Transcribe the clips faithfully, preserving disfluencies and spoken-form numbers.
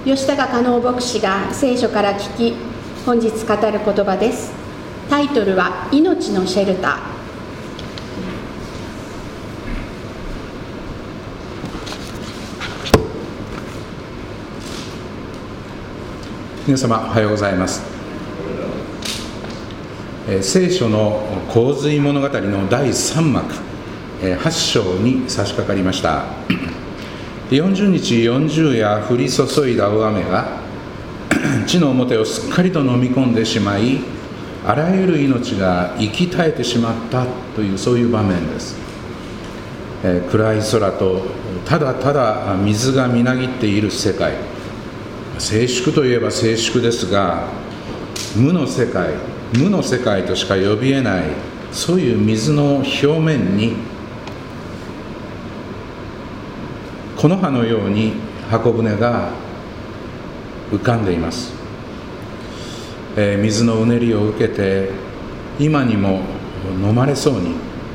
吉高加納牧師が聖書から聞き、本日語る言葉です。タイトルは命のシェルター。 皆様おはようございます。えー、聖書の洪水物語のだいさん幕、えー、はち章に差し掛かりました。よんじゅうにちよんじゅう夜降り注いだ大雨が地の表をすっかりと飲み込んでしまい、あらゆる命が生き絶えてしまったという、そういう場面です。えー、暗い空とただただ水がみなぎっている世界、静粛といえば静粛ですが、無の世界無の世界としか呼びえない、そういう水の表面に木の葉のように箱舟が浮かんでいます。えー、水のうねりを受けて今にも飲まれそうに、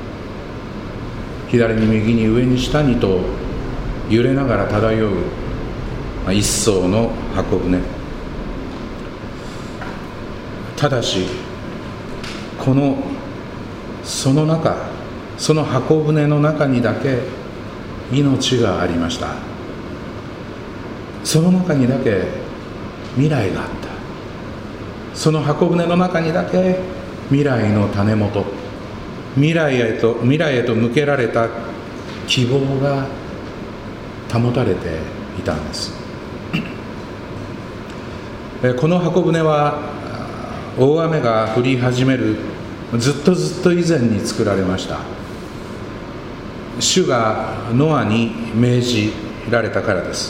左に右に上に下にと揺れながら漂う一艘の箱舟。ただしこのその中その箱舟の中にだけ命がありました。その中にだけ未来があった。その箱舟の中にだけ未来の種元、未来へと未来へと向けられた希望が保たれていたんです。この箱舟は大雨が降り始めるずっとずっと以前に作られました。主がノアに命じられたからです。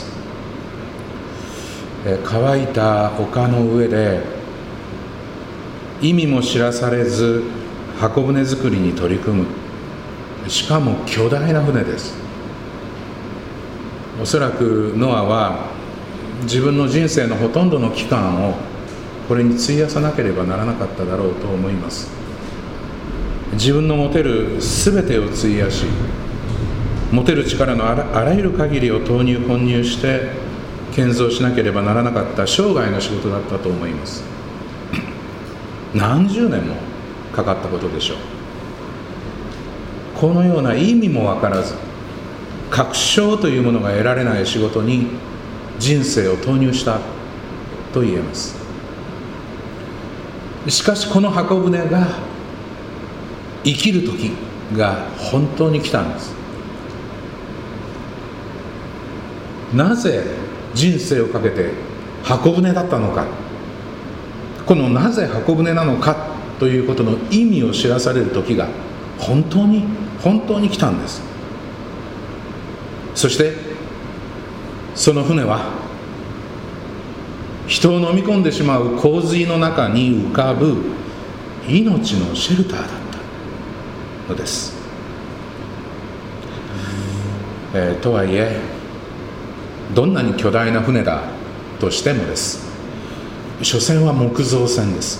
乾いた丘の上で意味も知らされず箱舟作りに取り組む。しかも巨大な船です。おそらくノアは自分の人生のほとんどの期間をこれに費やさなければならなかっただろうと思います。自分の持てる全てを費やし、持てる力のあ ら, あらゆる限りを投入混入して建造しなければならなかった生涯の仕事だったと思います。何十年もかかったことでしょう。このような意味も分からず、確証というものが得られない仕事に人生を投入したと言えます。しかしこの箱舟が生きる時が本当に来たんです。なぜ人生をかけて箱舟だったのか、このなぜ箱舟なのかということの意味を知らされる時が本当に本当に来たんです。そしてその船は人を飲み込んでしまう洪水の中に浮かぶ命のシェルターだったのです。えー、とはいえどんなに巨大な船だとしてもです、所詮は木造船です。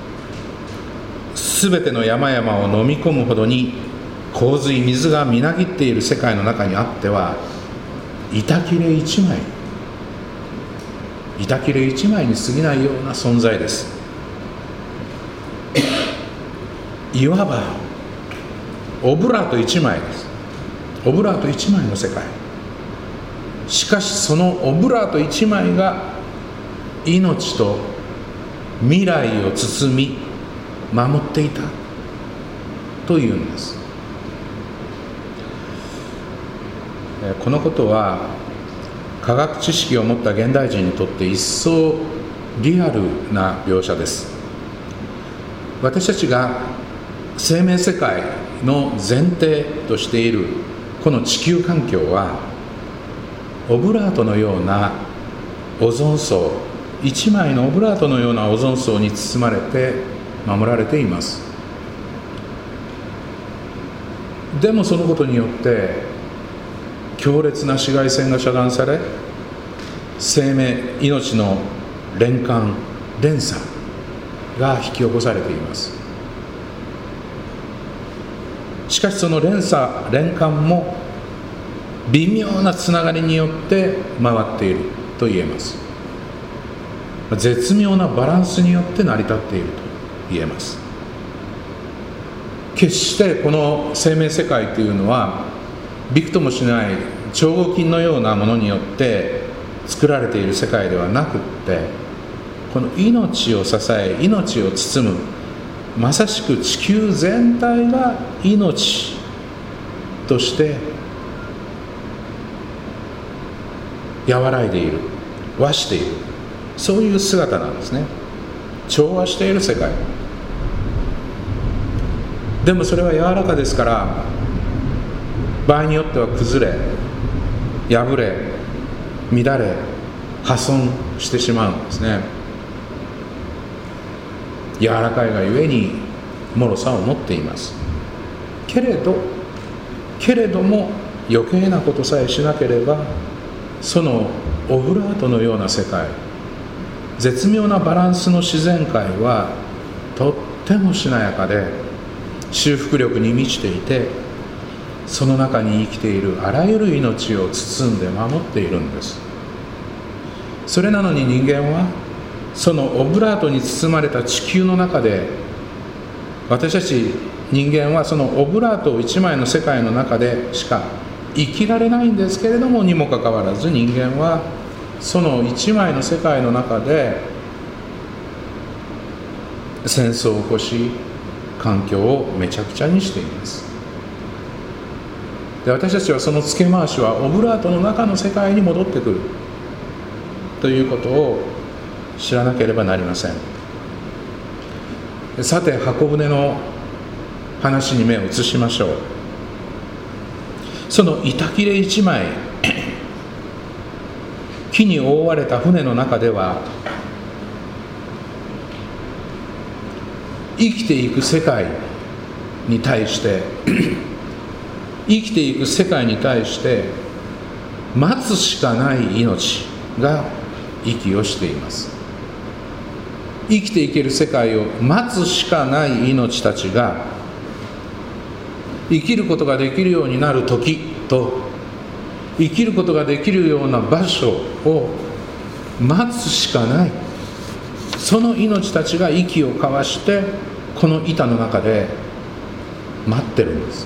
すべての山々を飲み込むほどに洪水、水がみなぎっている世界の中にあっては、板切れ一枚板切れ一枚に過ぎないような存在です。いわばオブラート一枚です。オブラート一枚の世界。しかしそのオブラート一枚が命と未来を包み守っていたというんです。このことは科学知識を持った現代人にとって一層リアルな描写です。私たちが生命世界の前提としているこの地球環境はオブラートのようなオゾン層、一枚のオブラートのようなオゾン層に包まれて守られています。でもそのことによって強烈な紫外線が遮断され、生命、命の連環、連鎖が引き起こされています。しかしその連鎖、連環も微妙なつながりによって回っていると言えます。 絶妙なバランスによって成り立っていると言えます。決してこの生命世界というのはびくともしない超合金のようなものによって作られている世界ではなくって、この命を支え命を包む、まさしく地球全体が命として和らいでいる、和している、そういう姿なんですね。調和している世界。でもそれは柔らかですから、場合によっては崩れ、破れ、乱れ、破損してしまうんですね。柔らかいがゆえに脆さを持っています。けれどけれども余計なことさえしなければ、そのオブラートのような世界、絶妙なバランスの自然界はとってもしなやかで修復力に満ちていて、その中に生きているあらゆる命を包んで守っているんです。それなのに人間はそのオブラートに包まれた地球の中で、私たち人間はそのオブラート一枚の世界の中でしか生きられないんですけれども、にもかかわらず人間はその一枚の世界の中で戦争を起こし、環境をめちゃくちゃにしています。で、私たちはその付け回しはオブラートの中の世界に戻ってくるということを知らなければなりません。さて、箱舟の話に目を移しましょう。その板切れ一枚、木に覆われた船の中では、生きていく世界に対して生きていく世界に対して待つしかない命が息をしています。生きていける世界を待つしかない命たちが生きることができるようになる時と、生きることができるような場所を待つしかない、その命たちが息を交わしてこの板の中で待ってるんです。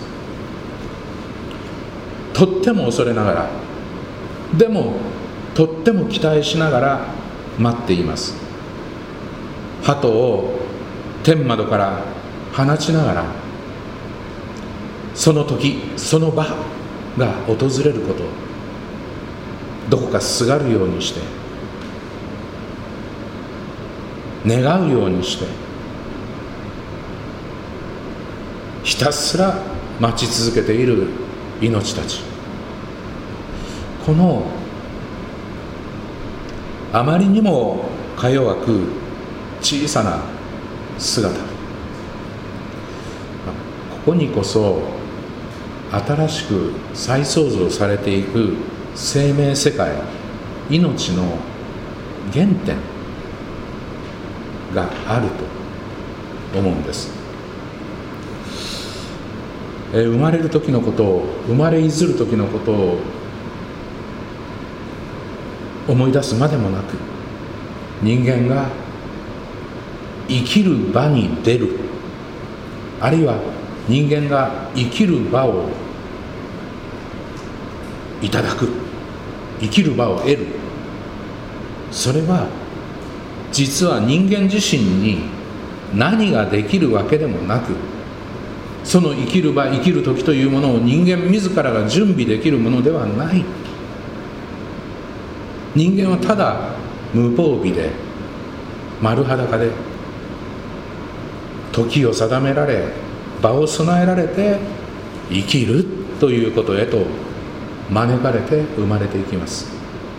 とっても恐れながら、でもとっても期待しながら待っています。鳩を天窓から放ちながら、その時その場が訪れること、どこかすがるようにして願うようにして、ひたすら待ち続けている命たち。このあまりにもか弱く小さな姿、ここにこそ新しく再創造されていく生命世界、命の原点があると思うんです。え生まれる時のことを、生まれいずる時のことを思い出すまでもなく、人間が生きる場に出る、あるいは人間が生きる場をいただく、生きる場を得る、それは実は人間自身に何ができるわけでもなく、その生きる場、生きる時というものを人間自らが準備できるものではない。人間はただ無防備で丸裸で時を定められ、場を備えられて生きるということへと招かれて生まれていきます。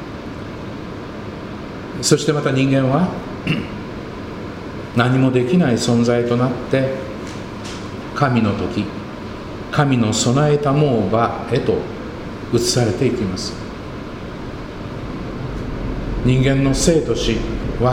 そしてまた人間は何もできない存在となって神の時、神の備えたもう場へと移されていきます。人間の生と死は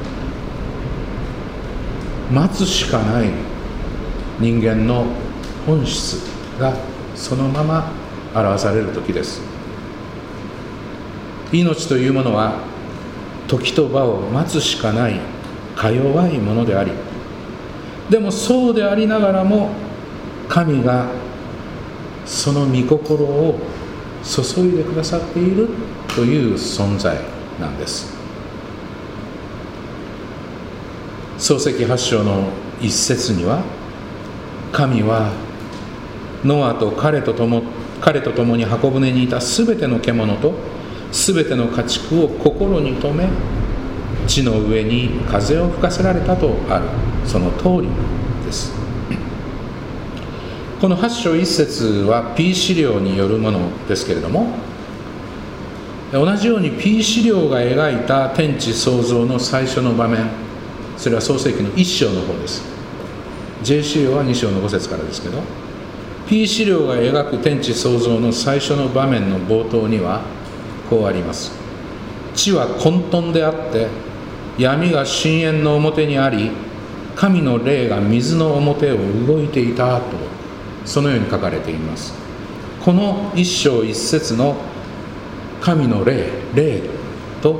待つしかない人間の本質がそのまま表される時です。命というものは時と場を待つしかないか弱いものであり、でもそうでありながらも神がその御心を注いでくださっているという存在なんです。創世記はち章の一節には、神はノアと彼と共彼と共に箱舟にいたすべての獣とすべての家畜を心に留め、地の上に風を吹かせられたとある。その通りです。このはち章一節は P 資料によるものですけれども、同じように P 資料が描いた天地創造の最初の場面、それは創世記のいち章の方です。 J 資料はに章のご節からですけど、 P 資料が描く天地創造の最初の場面の冒頭にはこうあります。地は混沌であって闇が深淵の表にあり、神の霊が水の表を動いていたと、そのように書かれています。この一章一節の神の霊、霊と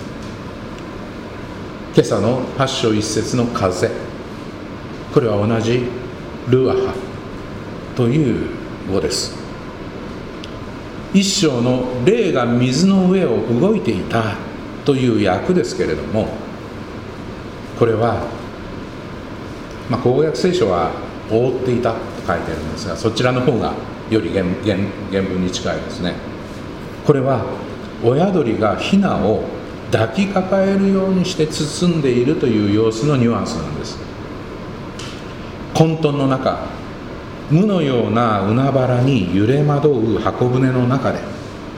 今朝のはち章一節の風、これは同じルアハという語です。一章の霊が水の上を動いていたという訳ですけれども、これは、まあ、公約聖書は覆っていたと書いてあるんですが、そちらの方がより 原, 原, 原文に近いですね。これは親鳥がヒナを抱きかかえるようにして包んでいるという様子のニュアンスなんです。混沌の中、無のような海原に揺れ惑う箱舟の中で、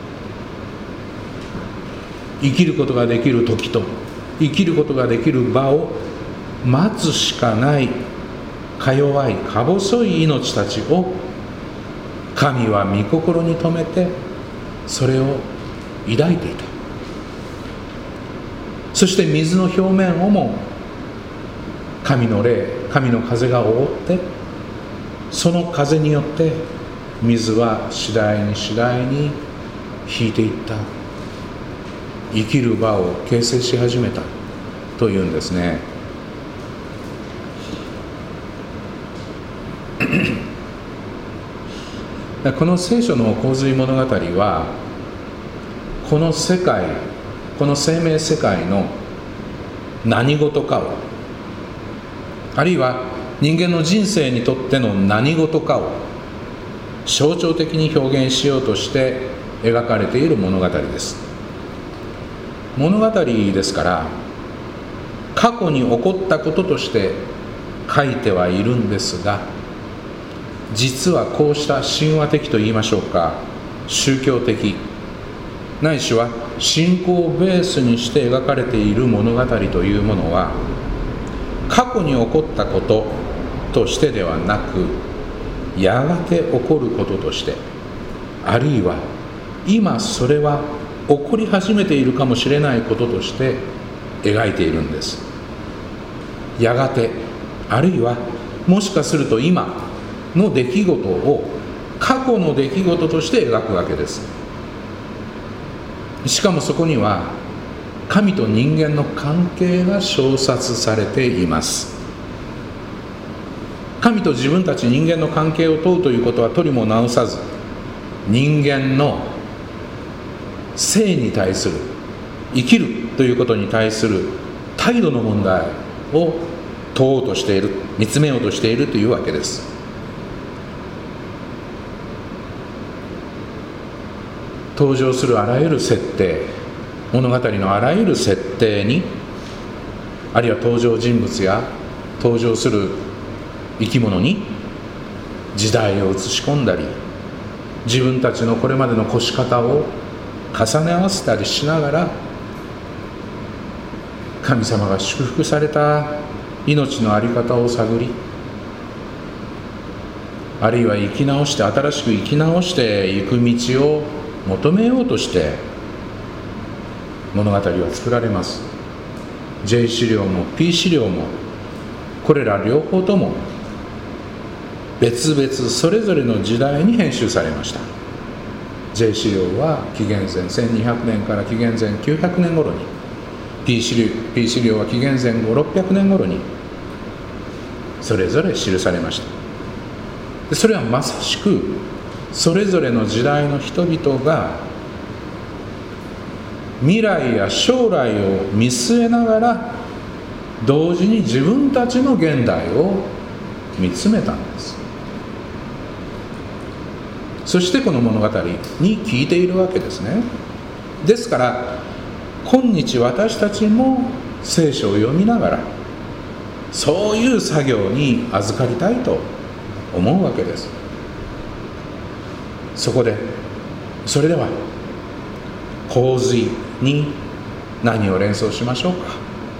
生きることができる時と生きることができる場を待つしかないか弱いか細い命たちを神は御心に留めてそれを抱いていた。そして水の表面をも神の霊、神の風が覆って、その風によって水は次第に次第に引いていった。生きる場を形成し始めたというんですね。この聖書の洪水物語は、この世界、この生命世界の何事かを、あるいは人間の人生にとっての何事かを象徴的に表現しようとして描かれている物語です。物語ですから過去に起こったこととして書いてはいるんですが、実はこうした神話的といいましょうか、宗教的ないしは信仰をベースにして描かれている物語というものは、過去に起こったこととしてではなく、やがて起こることとして、あるいは今それは起こり始めているかもしれないこととして描いているんです。やがて、あるいはもしかすると今の出来事を過去の出来事として描くわけです。しかもそこには神と人間の関係が詳殺されています。神と自分たち人間の関係を問うということは取りも直さず、人間の生に対する、生きるということに対する態度の問題を問おうとしている、見つめようとしているというわけです。登場するあらゆる設定、物語のあらゆる設定に、あるいは登場人物や登場する生き物に時代を映し込んだり、自分たちのこれまでの越し方を重ね合わせたりしながら、神様が祝福された命の在り方を探り、あるいは生き直して、新しく生き直していく道を求めようとして物語は作られます。 J 資料も P 資料も、これら両方とも別々それぞれの時代に編集されました。 J 資料は紀元前せんにひゃくねんから紀元前きゅうひゃくねん頃に、 P 資料、P 資料は紀元前後ろっぴゃくねん頃にそれぞれ記されました。でそれはまさしくそれぞれの時代の人々が未来や将来を見据えながら同時に自分たちの現代を見つめたんです。そしてこの物語に聞いているわけですね。ですから今日私たちも聖書を読みながらそういう作業に預かりたいと思うわけです。そこでそれでは洪水に何を連想しましょうか。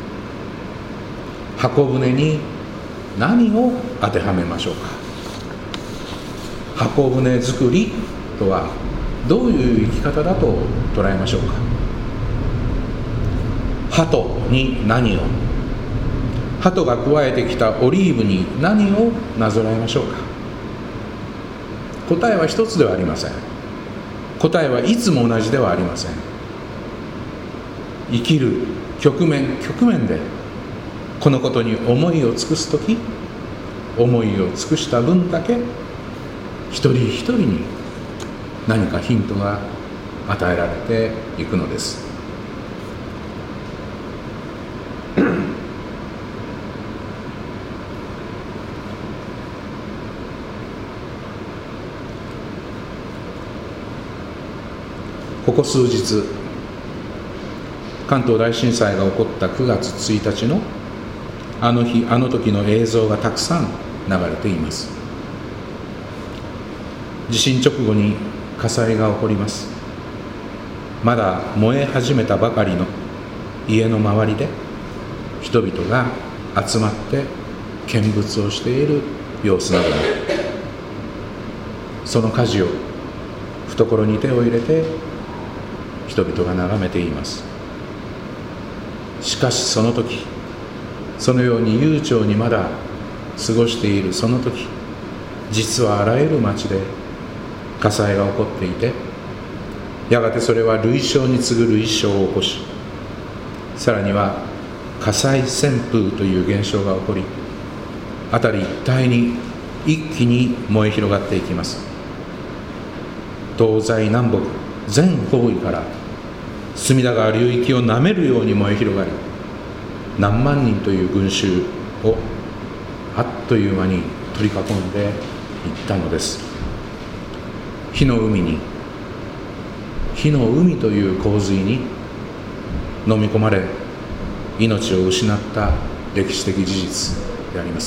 箱舟に何を当てはめましょうか。箱舟作りとはどういう生き方だと捉えましょうか。鳩に何を、鳩が加えてきたオリーブに何をなぞらえましょうか。答えは一つではありません。答えはいつも同じではありません。生きる局面局面でこのことに思いを尽くすとき、思いを尽くした分だけ一人一人に何かヒントが与えられていくのです。ここ数日、関東大震災が起こったくがつついたちのあの日あの時の映像がたくさん流れています。地震直後に火災が起こります。まだ燃え始めたばかりの家の周りで人々が集まって見物をしている様子などに、その火事を懐に手を入れて人々が眺めています。しかしその時、そのように悠長にまだ過ごしているその時、実はあらゆる町で火災が起こっていて、やがてそれは類焼に次ぐ類焼を起こし、さらには火災旋風という現象が起こり、辺り一帯に一気に燃え広がっていきます。東西南北全方位から隅田川流域をなめるように燃え広がり、何万人という群衆をあっという間に取り囲んでいったのです。火の海に、火の海という洪水に飲み込まれ命を失った歴史的事実であります。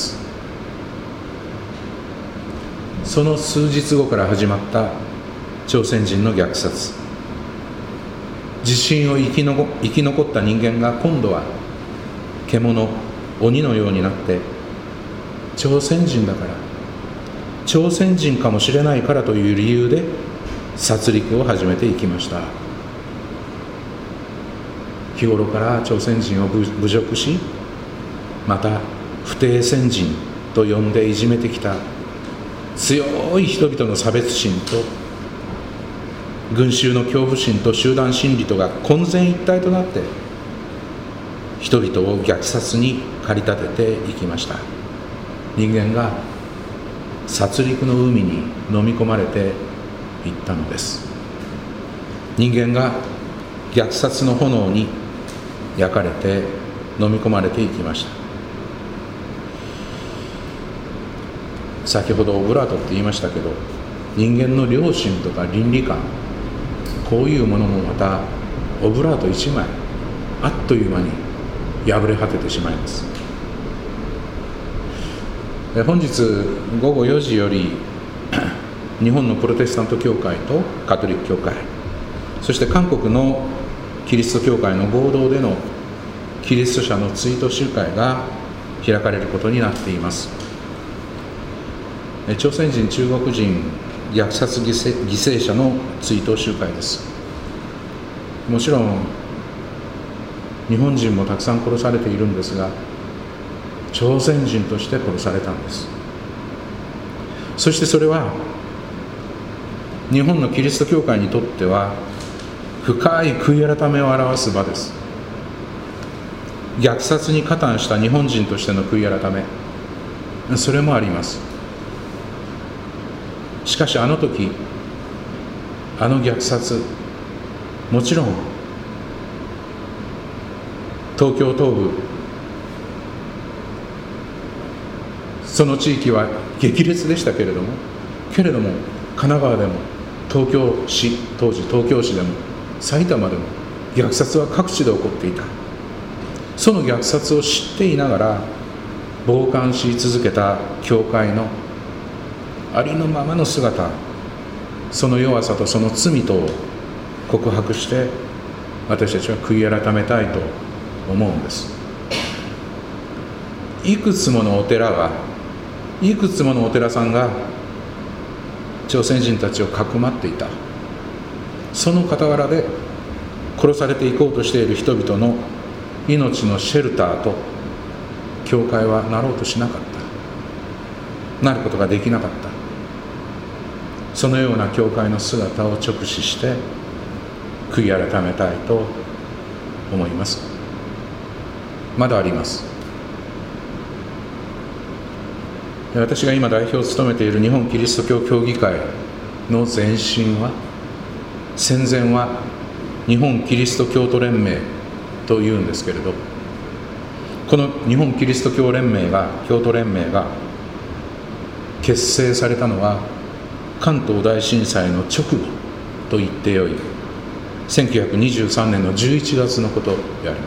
その数日後から始まった朝鮮人の虐殺、地震を生き残、生き残った人間が今度は獣、鬼のようになって朝鮮人だから、朝鮮人かもしれないからという理由で殺戮を始めていきました。日頃から朝鮮人を侮辱し、また不逞鮮人と呼んでいじめてきた強い人々の差別心と群衆の恐怖心と集団心理とが混然一体となって人々を虐殺に駆り立てていきました。人間が殺戮の海に飲み込まれていったのです。人間が虐殺の炎に焼かれて飲み込まれていきました。先ほどオブラートって言いましたけど、人間の良心とか倫理観、こういうものもまたオブラート一枚あっという間に破れ果ててしまいます。本日ごごよじより日本のプロテスタント教会とカトリック教会、そして韓国のキリスト教会の合同でのキリスト者の追悼集会が開かれることになっています。朝鮮人、中国人虐殺犠牲、犠牲者の追悼集会です。もちろん日本人もたくさん殺されているんですが、朝鮮人として殺されたんです。そしてそれは日本のキリスト教会にとっては深い悔い改めを表す場です。 虐殺に加担した日本人としての悔い改め、それもあります。しかしあの時、あの虐殺、もちろん東京東部、その地域は激烈でしたけれどもけれども神奈川でも東京市、当時東京市でも埼玉でも虐殺は各地で起こっていた。その虐殺を知っていながら傍観し続けた教会のありのままの姿、その弱さとその罪とを告白して私たちは悔い改めたいと思うんです。いくつものお寺がいくつものお寺さんが朝鮮人たちをかくまっていた。その傍らで殺されていこうとしている人々の命のシェルターと教会はなろうとしなかった。なることができなかった。そのような教会の姿を直視して悔い改めたいと思います。まだあります。私が今代表を務めている日本キリスト教協議会の前身は、戦前は日本キリスト教徒連盟というんですけれど、この日本キリスト教連盟が教徒連盟が結成されたのは関東大震災の直後と言ってよいせんきゅうひゃくにじゅうさんねんのじゅういちがつのことであります。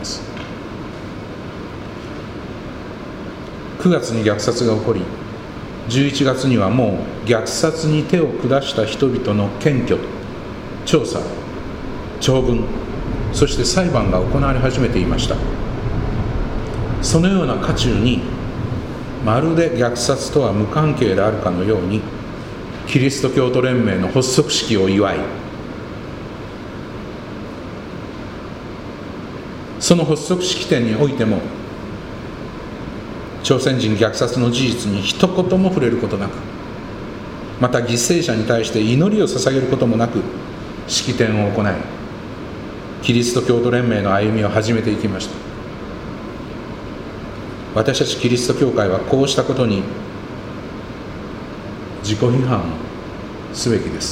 くがつに虐殺が起こり、じゅういちがつにはもう虐殺に手を下した人々の検挙、調査、長文、そして裁判が行われ始めていました。そのような渦中に、まるで虐殺とは無関係であるかのようにキリスト教徒連盟の発足式を祝い、その発足式典においても朝鮮人虐殺の事実に一言も触れることなく、また犠牲者に対して祈りを捧げることもなく式典を行い、キリスト教徒連盟の歩みを始めていきました。私たちキリスト教会はこうしたことに自己批判すべきです。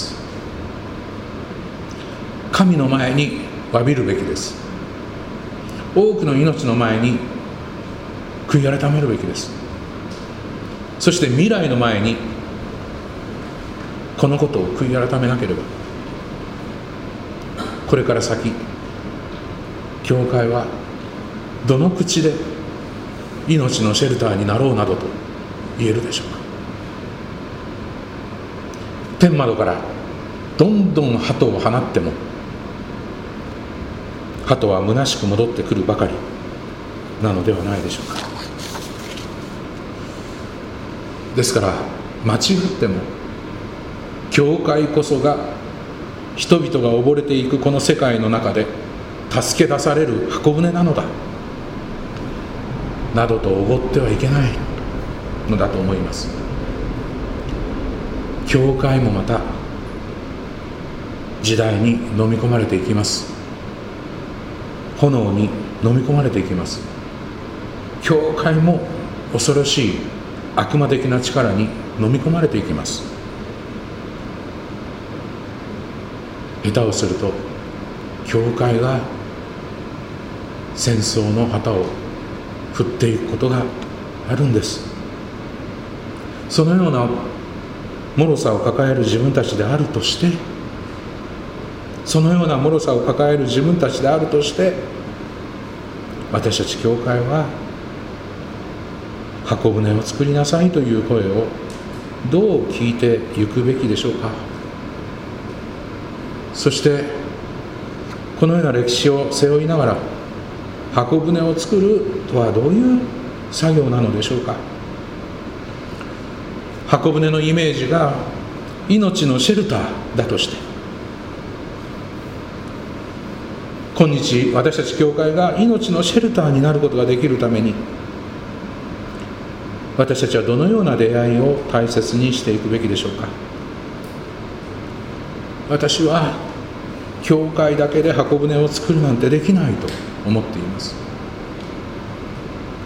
神の前に詫びるべきです。多くの命の前に悔い改めるべきです。そして未来の前にこのことを悔い改めなければ、これから先教会はどの口で命のシェルターになろうなどと言えるでしょうか。天窓からどんどん鳩を放っても鳩は虚しく戻ってくるばかりなのではないでしょうか。ですから間違っても教会こそが人々が溺れていくこの世界の中で助け出される箱舟なのだなどとおごってはいけないのだと思います。教会もまた時代に飲み込まれていきます。炎に飲み込まれていきます。教会も恐ろしい悪魔的な力に飲み込まれていきます。下手をすると教会が戦争の旗を振っていくことがあるんです。そのような脆さを抱える自分たちであるとしてそのような脆さを抱える自分たちであるとして私たち教会は箱舟を作りなさいという声をどう聞いてゆくべきでしょうか。そしてこのような歴史を背負いながら箱舟を作るとはどういう作業なのでしょうか。箱舟のイメージが命のシェルターだとして今日私たち教会が命のシェルターになることができるために私たちはどのような出会いを大切にしていくべきでしょうか。私は教会だけで箱舟を作るなんてできないと思っています。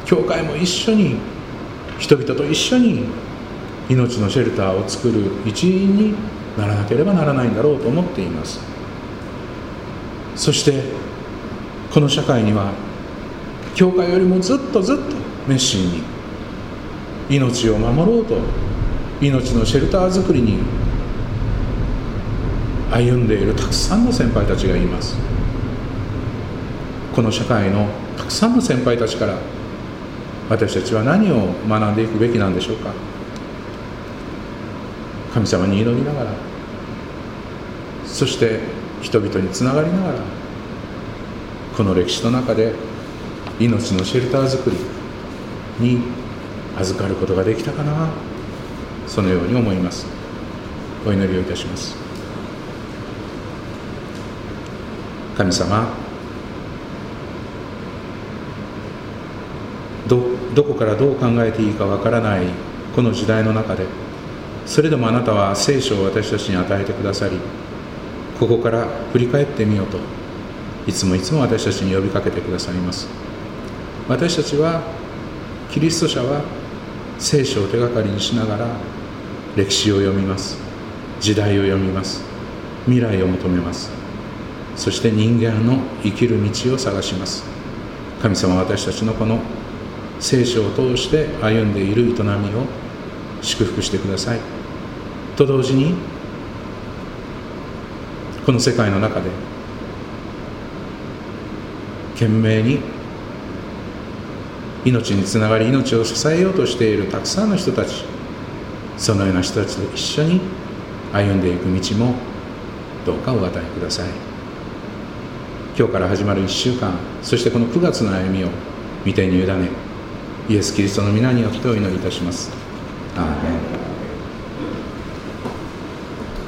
教会も一緒に、人々と一緒に命のシェルターを作る一員にならなければならないんだろうと思っています。そしてこの社会には教会よりもずっとずっと熱心に命を守ろうと、命のシェルター作りに歩んでいるたくさんの先輩たちがいます。この社会のたくさんの先輩たちから私たちは何を学んでいくべきなんでしょうか。神様に祈りながら、そして人々につながりながら、この歴史の中で命のシェルター作りに預かることができたかな、そのように思います。お祈りをいたします。神様、ど, どこからどう考えていいかわからないこの時代の中で、それでもあなたは聖書を私たちに与えてくださり、ここから振り返ってみようといつもいつも私たちに呼びかけてくださいます。私たちは、キリスト者は聖書を手がかりにしながら歴史を読みます。時代を読みます。未来を求めます。そして人間の生きる道を探します。神様は私たちのこの聖書を通して歩んでいる営みを祝福してください。と同時に、この世界の中で懸命に命につながり、命を支えようとしているたくさんの人たち、そのような人たちと一緒に歩んでいく道もどうかお与えください。今日から始まるいっしゅうかん、そしてこのくがつの歩みを御手に委ね、イエス・キリストの皆によってお祈りいたします。アーメン。